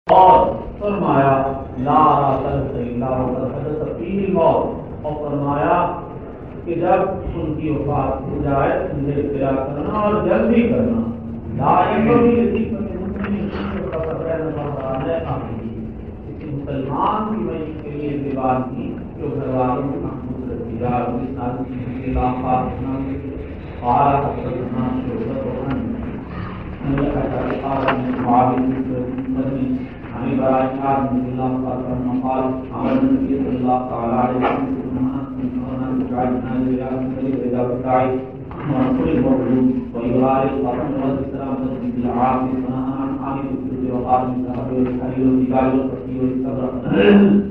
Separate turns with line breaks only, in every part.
اور فرمایا لا راحت الا وقد فيه الموت، اور فرمایا کہ جب ان کی وفات ہو جائے انہیں اطلاع کرنا اور جلدی کرنا. لا ينبغي لذمة المسلم فقد بين ظهراني أخيه، کسی مسلمان کی معیشت کے لیے دیوار کی جو گھر والوں کو محفوظ رکھی جائے. اور اس نازک کے علاقہ قال حدثنا شعبة عن معاوية بن عن إبراهيم رضي الله عنه قال قال النبي صلى الله تعالى عليه وسلم من جعلنا إذا بتاعي ونقول المولود ويراري القطن والإسلام بالعافية ونهى عن حامل الجزء وقال من ذهب والحرير والجبال والقصي والصبر.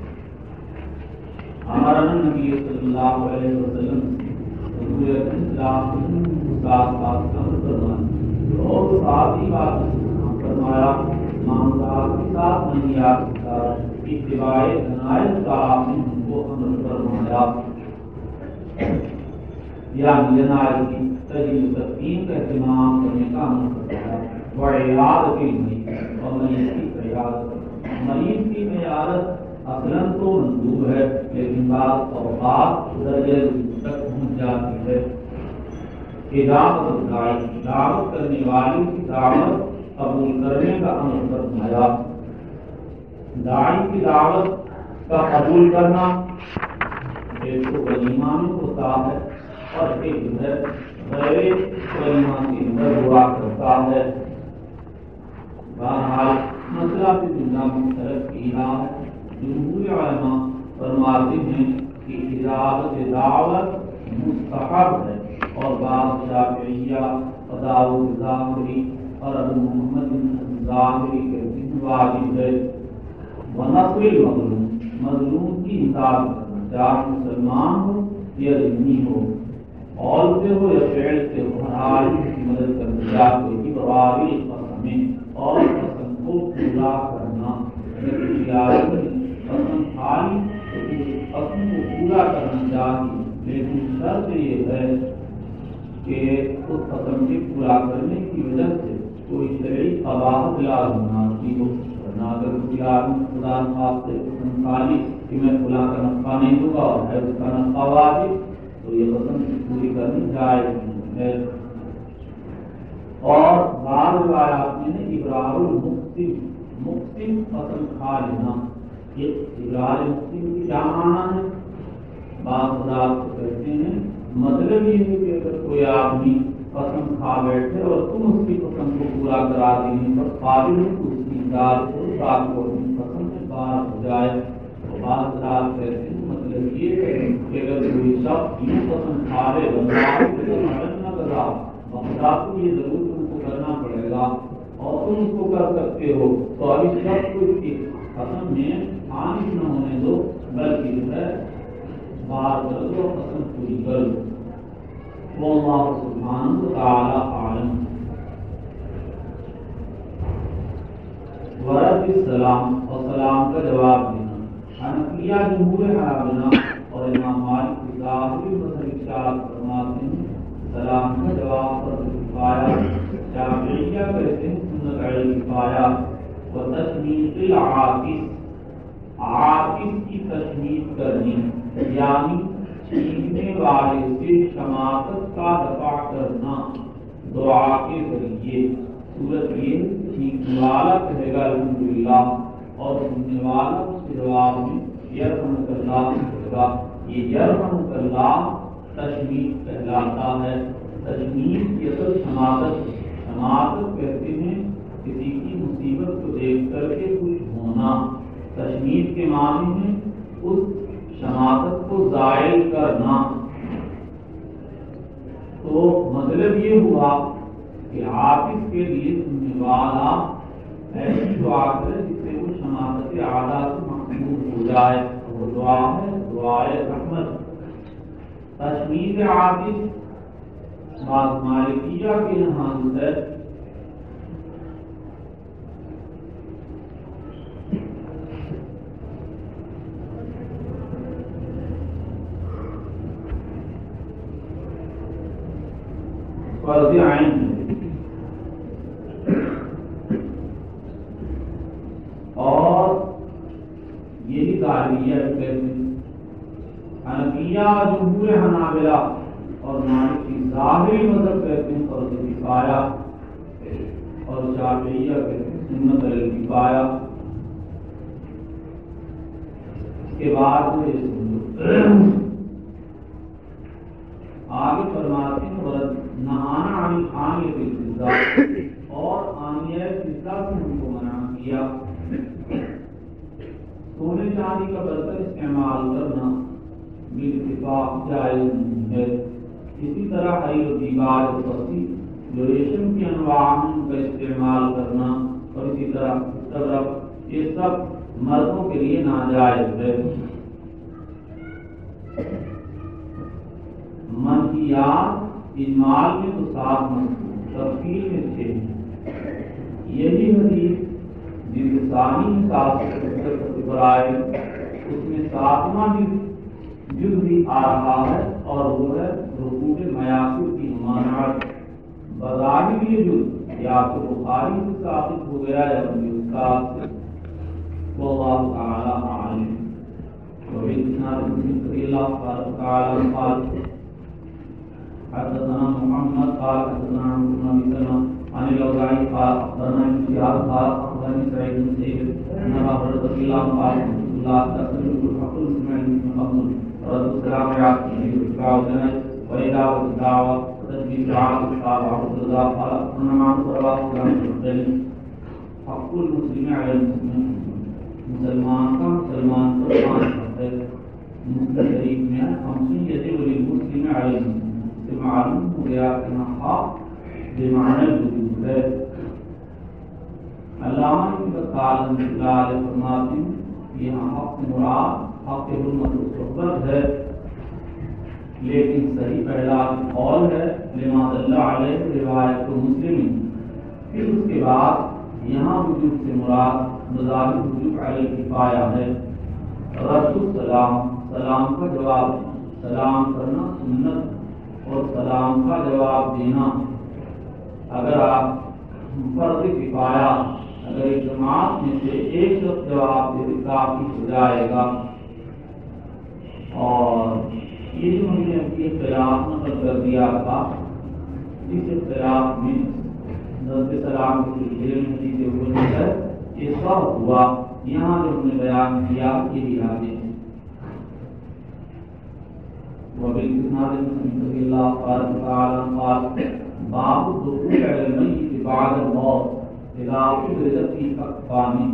أمرنا النبي صلى الله عليه وسلم حضور الإسلام ساتھ کرنا اور ساتھ ہی بات فرمایا معاملات کے ساتھ نہیں آ سکتا. اتباع جنائز کا آپ نے ان کو عمل فرمایا، یعنی جنائز کی تجدید تقدیم کا اہتمام کرنے کا عمل فرمایا. وعیاد کی مریض اور مریض کی عیادت، مریض کی عیادت اصلاً تو مندوب ہے لیکن بعض اوقات درجہ تک پہنچ جاتی ہے. دعوت کرنے والی کی دعوت قبول کرنے کا عمل فرمایا. داعی کی دعوت کا قبول کرنا ایک تو ولیمہ میں ہوتا ہے اور ایک جو ہے غیر ولیمہ کے اندر ہوا کرتا ہے. بہرحال مسئلہ کی جملہ مختلف کیا ہے. جمہور علماء فرماتے ہیں کہ اجازت دعوت مستحب ہے اور بعض شافعیہ اور داؤد ظاہری اور ابو محمد بن ظاہری کہتے ہیں واجب ہے. ونصر المظلوم، مظلوم کی امداد کرنا، چاہے مسلمان ہو یا ذمہ ہو، قول سے ہو یا فعل سے ہو، ہر حال کی مدد کرنا چاہیے. کہ بواری قسمیں اور قسم کو پورا کرنا، قسم خالی قسم کو پورا کرنا چاہیے، لیکن شرط یہ ہے کہ اس قسم کے پورا کرنے کی وجہ سے کوئی شرعی قباحت لازم نہ کی ہو. ورنہ اگر کوئی آدمی خدا نخواستہ قسم خالی کہ میں فلاں کا نفع نہیں دوں گا اور ہے اس کا نفع واجب، تو یہ قسم پوری کرنی جائز نہیں ہے. اور بعض روایات میں ابرار المقسم قسم کھا لینا، یہ ابرار المقسم کی کیا معنی ہے؟ بعض حضرات کو کہتے ہیں مطلب یہ ہے کہ اگر کوئی آدمی قسم کھا بیٹھے اور تم اس کی قسم کو پورا کرا دینے پر قابل ہو تو اس کی ذات کو ساتھ کو اپنی قسم سے باہر ہو جائے. تو بعض حضرات کہتے ہیں مطلب یہ ہے کہ اگر کوئی شخص یوں قسم کھا لے نہ کرا خدا کو یہ ضرور تم کو کرنا پڑے گا اور تم اس کو کر سکتے ہو، تو ابھی شخص کو اس کی قسم میں خانش نہ ہونے دو بلکہ جو ہے باہر کر دو، قسم پوری کر دو. واللہ سبحانہ وتعالی اعلم. ورد السلام، اور سلام کا جواب دینا. حنفیہ جمہور حنابلہ اور امام مالک ظاہری مذہب اشارت فرماتے ہیں سلام کا جواب پر کفایہ. شافعیہ کہتے ہیں سنت علی کفایہ. وتشمیت العاطس، عاطس کی تشمیت کرنی یعنی چیخنے والے سے شماتت کا دفاع کرنا دعا کے ذریعے. صورت یہ چیخنے والا کہے گا الحمدللہ اور سننے والا اس کے جواب میں یرحمک اللہ کہے گا. یہ یرحمک اللہ تشمیت کہلاتا ہے. تشمیت کی اصل شماتت کہتے ہیں کسی کی مصیبت کو دیکھ کر کے خوش ہونا. تشمیت کے معنی میں اس شماتت کو زائل کرنا. تو مطلب یہ ہوا کہ عاطف کے لیے سننے والا ایسی دعا کرے جس سے وہ شماتت اعلیٰ سے محفوظ ہو جائے. وہ دعا ہے دعائے رحمت. تشمیت عاطف بعض مالکیہ کے یہاں جو ہے فرض عین ظاہریہ کہتے ہیں، حنفیہ جمہور حنابلہ اور مالکی ظاہری مذہب کہتے ہیں فرض کفایہ، اور شافعیہ کہتے ہیں سنت علی کفایہ۔ اس کے بعد آگے فرماتے ہیں ورد نہانا عن آنیۃ الفضہ، اور آنیہ فضہ سے ہم کو منع کیا۔ سونے چاندی کا برتن استعمال کرنا بالاتفاق جائز نہیں ہے۔ اسی طرح حریر و دیباج و پسی جو ریشم کی انواع ہیں کا استعمال کرنا، اور اسی طرح استبرق، یہ سب مردوں کے لیے ناجائز ہے۔ منفیات اجمال میں تو 7 مذکور، تفصیل میں 6 ہیں۔ یہی حدیث جلد ثانی میں 7 پر آئے، اس میں 7واں جز بھی آ رہا ہے، اور وہ ہے رکوع میاسر کی ممانعت۔ بظاہر یہ جز یا تو بخاری سے ثابت ہو گیا یا اپنی استاد سے، واللہ تعالی اعلم۔ وبالاسناد مسلم رضی اللہ تعالی عنہ قال حدثنا محمد قال حدثنا عمرو بن ابي سلمة عن الاوزاعي قال اخبرنا ابن شهاب قال اخبرني سعيد بن مسيب ان ابا هريره رضي الله عنه قال لا تسلموا الحق المسلمين من قبل رد السلام على اتباع الجنائز واذا والدعوه وتسبيح دعاء قال عبد الله قال اخبرنا معه رواه مسلم حق المسلم على المسلم، مسلمان کا مسلمان پر 5 حق ہے۔ مسلم شریف میں خمسیت وللمسلم علی المسلم سے معلوم ہو گیا کہ حق بمعنی الوجوب ہے۔ علامہ ابن بطال رحمۃ اللہ علیہ فرماتے ہیں یہاں حق مراد حق حرمت و صحبت ہے، لیکن صحیح پہلا قول ہے لما دل علیہ روایت مسلم۔ پھر اس کے بعد یہاں وجوب سے مراد مظاہر وجوب علی کفایہ ہے۔ رد السلام، سلام کا جواب، سلام کرنا سنت، اور سلام کا جواب دینا اگر آپ فرض کفایہ، اگر ایک جماعت میں سے ایک شخص جواب دے کافی ہو جائے گا۔ اور یہ جو ہم نے اختلاف نقل کر دیا تھا، اس اختلاف میں رد سلام کی چیزیں ہوئی ہے، یہ سب ہوا یہاں جو ہم نے بیان کیا یہ بھی آگے۔ وبالاسناد مسلم رضی اللہ تعالی عنہ قال باب الدخول علی المیت بعد الموت اذا قبضت فی اکفانہ۔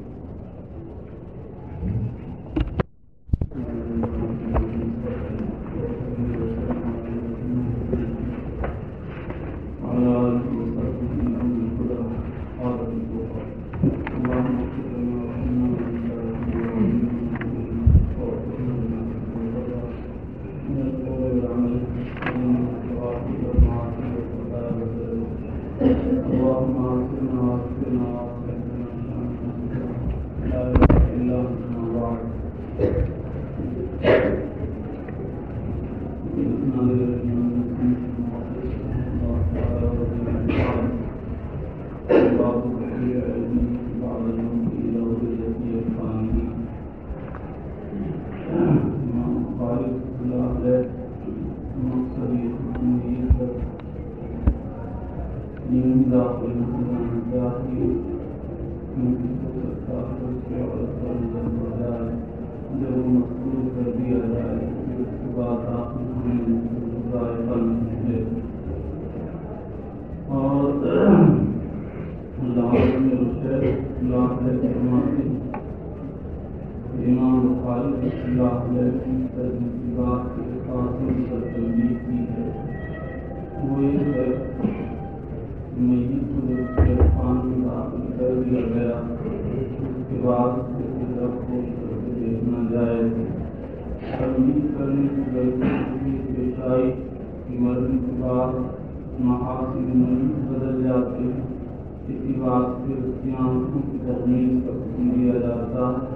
بدل جاتے ہیں، اسی بات سے اس کی آنکھوں کی تخلیق کا حکم دیا جاتا ہے۔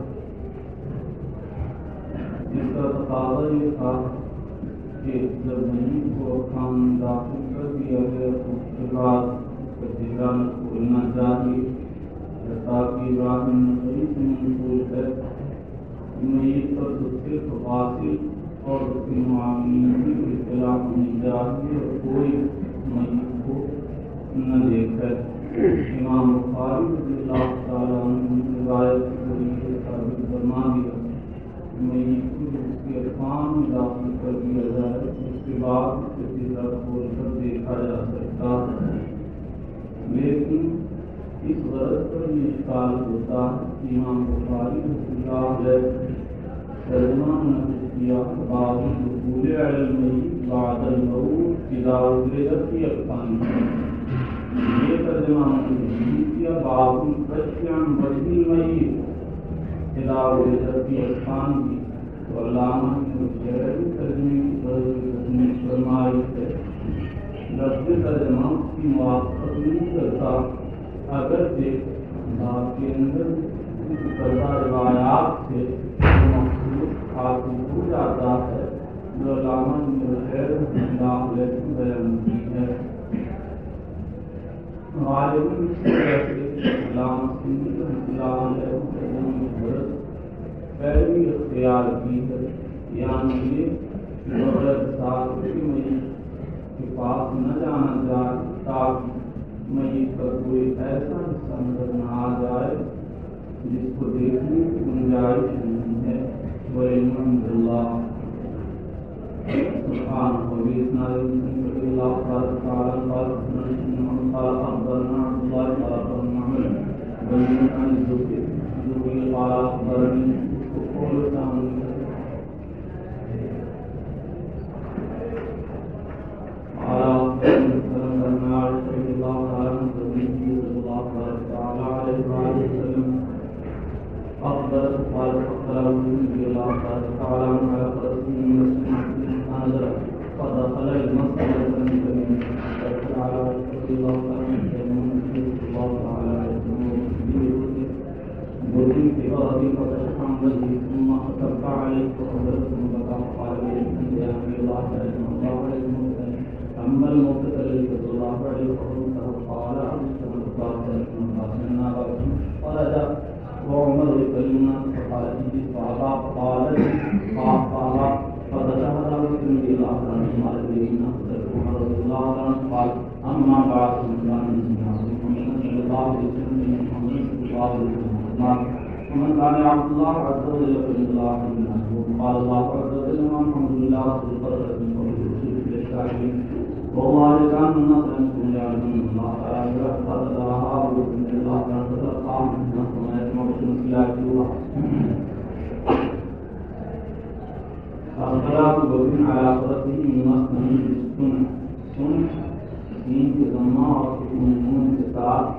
اس کا تقاضا یہ تھا کہ جب میت کو خان داخل کر دیا گیا تو اس کے بعد اس کا چہرہ نہ کھولنا چاہیے، تاکہ ابراہیم نبی سے منقول ہے میت پر دوسرے فاصل اور اس کے معاملین کی اطلاع ہونی چاہیے اور کوئی میت کو نہ دیکھے۔ امام بخاری رضی اللہ تعالیٰ عنہ کی روایت کے ذریعے ثابت فرما دیا میت کو اس کے عرفان میں داخل کر دیا جائے، اس کے بعد کسی طرح کھول کر دیکھا جا سکتا ہے، لیکن اس غرض پر یہ اشکال ہوتا ہے کہ امام بخاری رضی اللہ علیہ ترجمہ نقل کیا باب دخول علم بعد الموت اذا وجدت في القلب، یہ ترجمہ نقل کیا باب الكشف عن وجه الميت اذا وجدت في القلب، تو علامہ ابن شہری ترجمے کی طرف فرمائی ہے لفظ ترجمہ کی موافقت نہیں کرتا، اگرچہ باب کے اندر کردہ روایات سے مخصوص حاصل ہو جاتا ہے جو علامہ ابن خیر اللہ علیہ بیان کی ہے۔ غالباً اس طرح سے علامہ سندھی اللہ علیہ وسلم پہلے اختیار کی ہے، یعنی یہ بغیر ساتھ کی میت کے پاس نہ جانا جائے تاکہ میت کا کوئی ایسا حصہ نظر نہ آ جائے جس کو دیکھنے کی گنجائش نہیں ہے۔ وَإِنَّ اللَّهَ سبحانہ وَبِإِسْنَادِ رضی اللہ تعالیٰ قال أخبرنا عبد الله قال أخبرنا عمرو بن عن الزهري قال أخبرني قول تعالى ومن كان عبد الله عز وجل فإن الله من قال الله عز وجل الحمد لله رب العالمين والرسول الشاكرين والله كان النصر من يعلم الله تعالى قد الله بسم الله تعالى ما يسمع بالسياق الصلاة والسلام على صلاته مسلم السنة سنة دين کے ضمہ اور نون کے ساتھ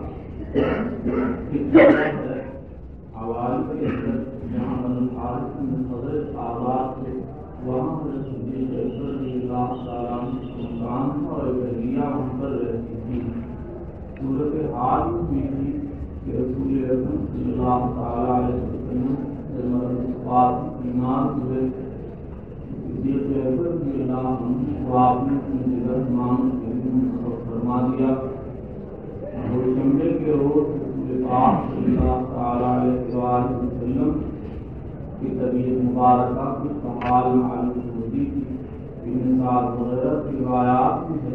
عوالم کے اندر جہاں الحارث بن حضرت آباد تھے وہاں پر صدیق رضی اللہ تعالیٰ مکان اور بحریہ وہاں پر رہتی تھی۔ صورت حال میں بھی کہ رسول اکرم صلی اللہ تعالیٰ علیہ وسلم جب مرد بیمار ہوئے صدیق رضی اللہ عنہ کو آپ نے اپنی جگہ مان فرما دیا۔ دوشنبے کے روز پاک صلی اللہ تعالیٰ علیہ وسلم کی طبیعت مبارکہ کچھ حال معلوم ہوتی تھی، مثال وغیرہ کی روایات میں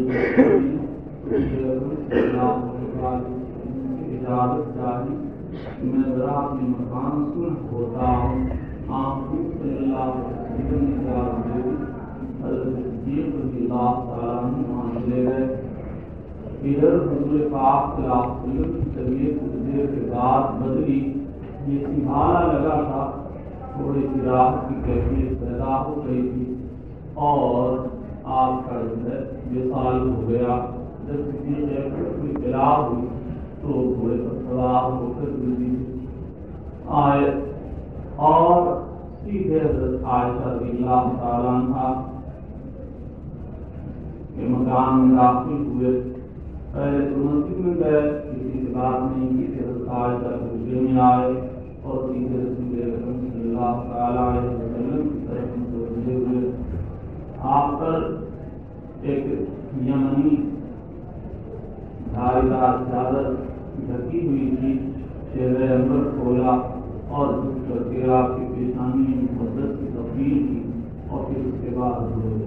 اجازت چاہی میں ذرا اپنے مکان سلح ہوتا ہوں۔ آپ صلی اللہ علیہ وسلم نے اجازت دے دی، حضرت صدیق رضی اللہ تعالیٰ عنہ وہاں چلے گئے۔ ادھر حضور پاک صلی اللہ علیہ وسلم کی طبیعت کچھ دیر کے بعد بدلی، یہ سنبھالا لگا تھا، تھوڑی سی راحت کی کیفیت پیدا ہو گئی تھی اور آپ کا جو ہے وصال ہو گیا۔ جب کسی کیفیت کی اطلاع ہوئی تو گھوڑے پر سوار ہو کر جلدی آئے اور سیدھے حضرت عائشہ رضی اللہ تعالیٰ عنہا کے مکان میں داخل ہوئے۔ پہلے تو مسجد میں گئے، کسی سے بات نہیں کی، پھر عائشہ حجرے میں آئے اور سیدھے رسول اکرم صلی اللہ تعالیٰ علیہ وسلم کی طرف متوجہ ہوئے۔ آپ پر ایک یمنی دھاری دار چادر ڈھکی ہوئی تھی، چہرے انور کھولا اور جھک کر کے آپ کے پیش اور پھر اس کے بعد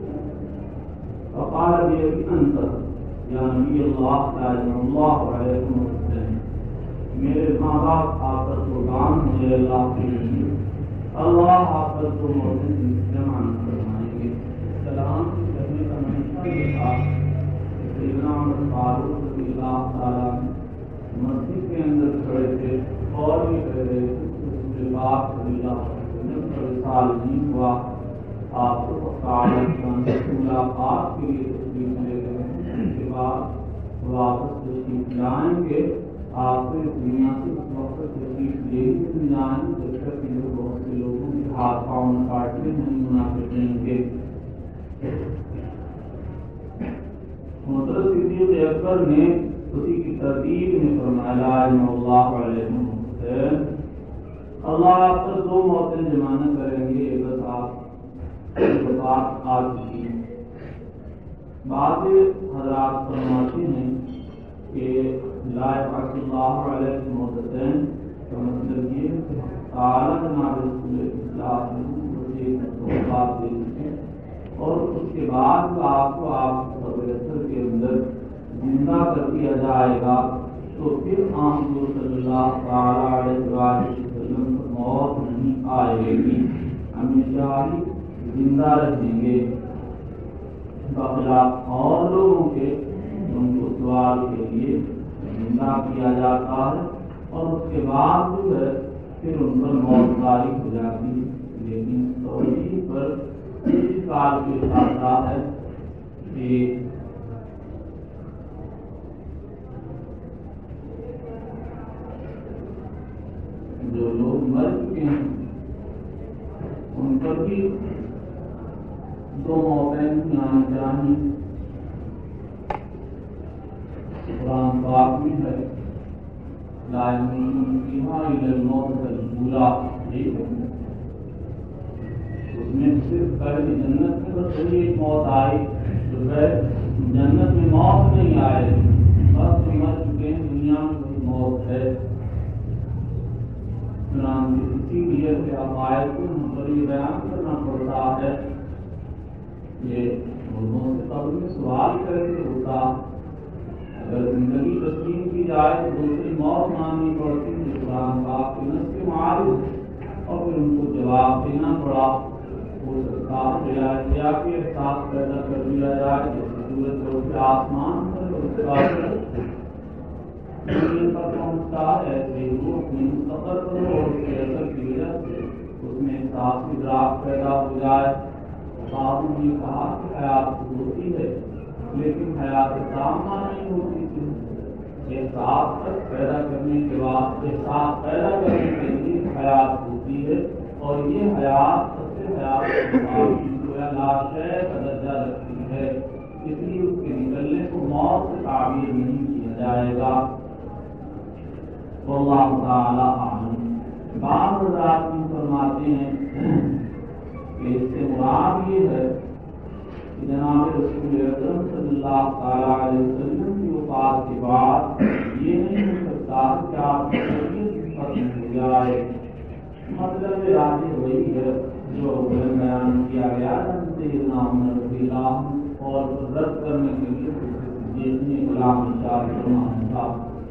وقال بھی انت یا نبی اللہ صلی اللہ علیہ وسلم، میرے ماں باپ آپ پر قربان مجھے اللہ کے لیے، اللہ آپ پر تو موجود جمع فرمائیں گے۔ سلام کہنے کا منشا یہ تھا کہ سیدنا عمر فاروق رضی اللہ تعالیٰ مسجد کے اندر کھڑے تھے اور یہ کہہ رہے تھے اس کے بعد رضی اللہ عنہ پر سال نہیں ہوا، آپ کو ملاقات کے لیے تشریف لے گئے، اس کے بعد واپس تشریف لائیں گے، آپ کو دنیا سے اس وقت تشریف لے کے جائیں جب تک یہ بہت سے لوگوں کے ہاتھ پاؤں کاٹنے نہیں منافق نہیں گے۔ حضرت صدیق اکبر نے اسی کی ترتیب میں فرمایا اللہ علیہ وسلم، اللہ آپ پر دو موتیں جمع کریں گے، بس آپ بات آ چکی ہے۔ بعض حضرات فرماتے ہیں کہ لا یبعث اللہ علیہ موتین کا مطلب یہ ہے کہ تعالیٰ جناب رسول اللہ مجھے بات دیتی ہے اور اس کے بعد آپ کو آپ کے اندر زندہ کر دیا جائے گا، تو پھر حضور صلی اللہ علیہ وسلم کو موت نہیں آئے گی، ہمیشہ ہی زندہ رہیں گے، بخلاف اور لوگوں کے ان کو سوال کے لیے زندہ کیا جاتا ہے اور اس کے بعد جو ہے پھر ان پر موت جاری ہو جاتی ہے۔ لیکن توحید پر اس کال کے ساتھ ہے کہ جو لوگ مر چکے ہیں ان پر بھی دو موتیں آنی چاہیے۔ قرآن پاک میں ہے لا یموتون فیہا الا الموت الاولی، اس میں صرف پہلے جنت میں بس وہی ایک موت آئی، جو ہے جنت میں موت نہیں آئے، بس مر چکے ہیں دنیا میں وہی موت ہے۔ اسی لیے عقائد کو یہ بیان کرنا پڑتا ہے، یہ لوگوں سے قبر میں سوال کرتے ہوتا، اگر زندگی تسلیم کی جائے تو دوسری موت ماننی پڑتی ہے قرآن پاک کے نص کے معارض، اور پھر ان کو جواب دینا پڑا۔ ہو سکتا ہے کہ احساس پیدا کر دیا جائے سورج کے آسمان پر زمین پر پہنچتا ہے، ایسے ہی وہ اپنے مستقر پر اور اس کے اثر کی وجہ سے اس میں احساس ادراک پیدا ہو جائے۔ بعض نے یہ کہا کہ حیات ہوتی ہے لیکن حیات تامہ نہیں ہوتی تھی، احساس پیدا کرنے کے بعد احساس پیدا کرنے کے لیے حیات ہوتی ہے، اور یہ حیات سب سے حیات لاشے کا درجہ رکھتی ہے، اس لیے اس کے نکلنے کو موت سے تعبیر نہیں کیا جائے گا۔ واللہ تعالی اعلم۔ بعض حضرات فرماتے ہیں کہ اس سے مراد یہ ہے کہ جناب رسول اکرم صلی اللہ تعالی علیہ وسلم کی وفات کے بعد یہ نہیں ہو سکتا کہ آپ کی طبیعت ختم ہو جائے۔ مطلب راضی وہی ہے جو بیان کیا گیا سیدنا عمر رضی اللہ عنہ اور رد کرنے کے لیے جتنی غلام اشار فرمایا تھا۔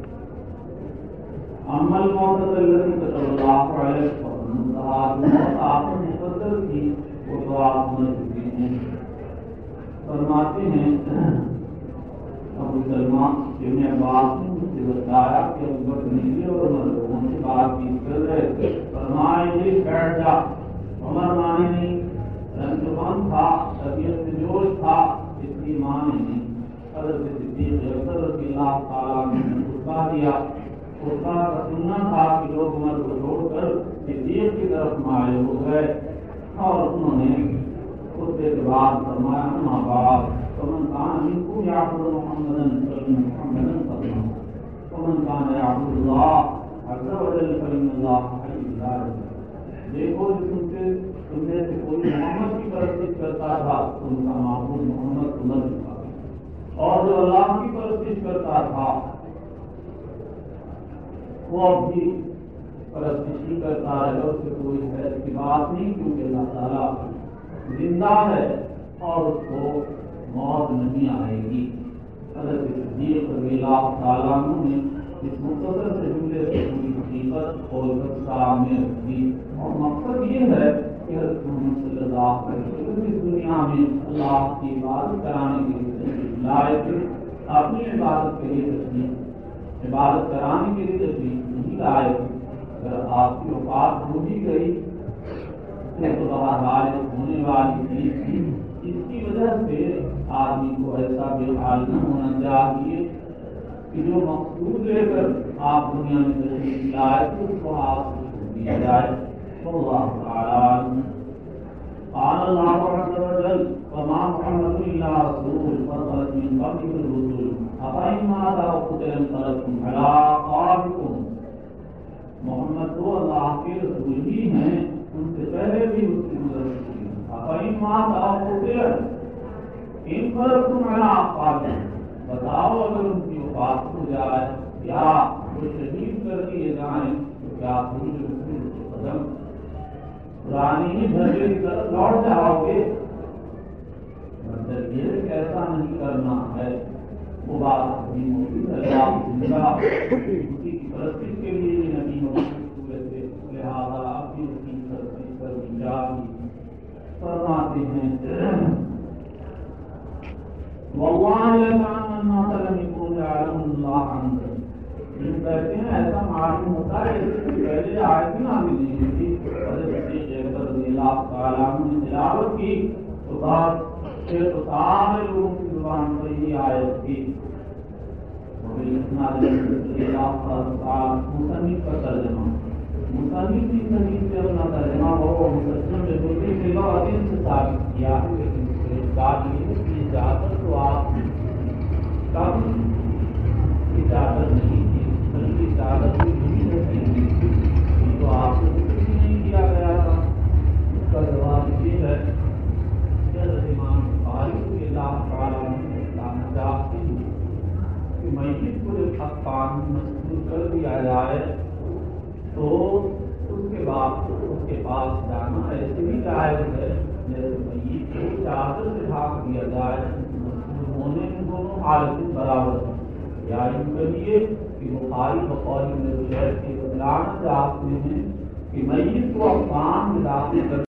عمل موت الذی كتب اللہ علیہ وسلم، موت آپ نے مقدر کی وہ تو آپ سمجھ چکے ہیں۔ فرماتے ہیں ابو سلمہ ابن عباس نے مجھ سے بتایا کہ ابو بکر نے اور عمر لوگوں سے بات چیت کر رہے تھے، فرمایا یہ بیٹھ جا۔ عمر مانے نہیں، رنجبان تھا، طبیعت میں جوش تھا، اس لیے مانے نہیں۔ حضرت صدیق اکبر رضی اللہ تعالیٰ عنہ نے خطبہ دیا، خطبہ کا سننا تھا کہ لوگ عمر کو چھوڑ کر صدیق کی طرف مائل ہو گئے، اور انہوں نے خطبے کے بعد فرمایا اما بعد فمن كان منكم يعبد محمدا فإن محمدا قد مات ومن كان يعبد الله عز وجل فإن الله حي لا يموت۔ دیکھو جو تم سے کوئی محمد کی پرستش کرتا تھا تو ان کا معبود محمد تو مر چکا، اور جو اللہ کی پرستش کرتا تھا وہ اب بھی پرستش ہی کرتا رہے، اس سے کوئی حیرت کی بات نہیں، کیونکہ اللہ تعالیٰ زندہ ہے اور اس کو موت نہیں آئے گی۔ حضرت صدیق رضی اللہ تعالیٰ عنہ نے اس مختصر سے جملے سے پوری حقیقت کھول کر سامنے رکھ دی، اور مقصد یہ ہے کہ حضرت محمد صلی اللہ علیہ وسلم اس دنیا میں اللہ کی عبادت کرانے کے لیے تشریف لائے تھے، اپنی عبادت کے لیے تشریف عبادت کرانے کے لیے تشریف نہیں لائے۔ اگر آپ کی وفات ہو بھی گئی تو بہرحال ہونے والی چیز تھی، اس کی وجہ سے آدمی کو ایسا بے حال نہ ہونا چاہیے کہ جو مقصود لے کر آپ دنیا میں تشریف لائے تو اس کو حاصل کر دیا جائے۔ واللہ تعالی قال اللہ عز وجل وما محمد الا رسول قد خلت من قبله الرسل افإن مات أو قتل انقلبتم على أعقابكم۔ محمد تو اللہ کے رسول ہی ہیں، ان سے پہلے بھی اس کی گزر چکی ہے۔ افإن مات أو قتل انقلبتم على أعقابكم، بتاؤ اگر ان کی وفات ہو جائے یا وہ شہید کر دیے جائیں تو کیا تم قدم پرانی ہی بھرے کی طرف لوٹ جاؤ گے؟ مطلب یہ ایسا نہیں کرنا ہے۔ وہ بات بھی موجود ہے، اسی کی پرستی کے لیے نبی موجود ہوئے تھے، لہٰذا اپنی اس کی پرستی پر وچار فرماتے ہیں۔ واللہ یعلم الناس لم یکن یعلم اللہ عنہ، کہتے ہیں ایسا معلوم ہوتا ہے کہ پہلے آیت نازل نہیں ہوئی تھی، حضرت صدیق رضی اللہ تعالیٰ عنہ نے تلاوت کی تو بعد پھر تو سارے لوگوں کی زبان پر یہ آیت تھی۔ مصنف کا ترجمہ، مصنف کی صحیح سے اپنا ترجمہ وہ مستقبل میں دوسری جگہ عظیم سے ثابت کیا ہے، لیکن اس کے بعد یہ کی اجازت تو آپ کم اجازت نہیں تھی، بلکہ اجازت بھی نہیں رہتی، تو آپ کو کچھ نہیں کیا گیا تھا۔ اس کا جواب یہ ہے کہ امام بخاری اللہ تعالیٰ نے بتانا چاہتے ہیں کہ میت کو جب حقان مشغول کر دیا جائے تو اس کے بعد اس کے پاس جانا ایسے بھی جائز ہے جیسے میت کو چادر سے ڈھانپ دیا جائے، مشغول ہونے میں دونوں حالتیں برابر ہیں۔ یا یوں کہیے کہ بخاری بقول میں کے بتلانا چاہتے ہیں کہ میت کو افغان میں داخل کر